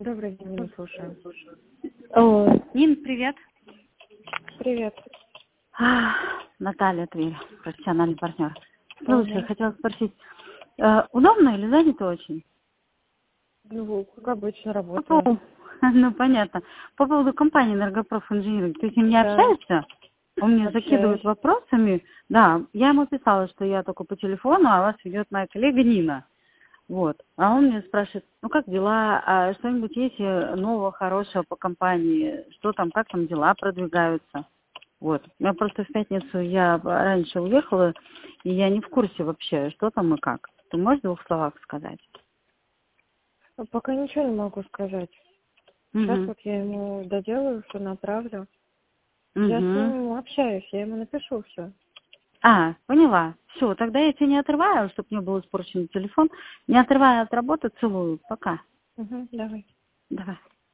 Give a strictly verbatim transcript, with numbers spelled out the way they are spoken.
Добрый день, не слушаю. О, Нин, привет. Привет. А, Наталья, Тверь, профессиональный партнер. Слушай, Ага. хотела спросить, э, удобно или занято очень? Ну, как обычно, По работаю. поводу, ну, понятно. По поводу компании «Энергопроф Инжиниринг», ты с ним не Да, общаешься? Он мне общаюсь. закидывает вопросами. Да, я ему писала, что я только по телефону, а вас ведет моя коллега Нина. Вот. А он мне спрашивает, ну как дела, а что-нибудь есть э, нового, хорошего по компании, что там, как там дела продвигаются. Вот. Я просто в пятницу, я раньше уехала, и я не в курсе вообще, что там и как. Ты можешь в двух словах сказать? Ну, пока ничего не могу сказать. Сейчас Угу. вот я ему доделаю, все направлю. Я с Угу. ним общаюсь, я ему напишу все. А, поняла. Все, тогда я тебя не отрываю, чтобы не был испорчен телефон. Не отрывая от работы, целую. Пока. Угу, давай. Давай.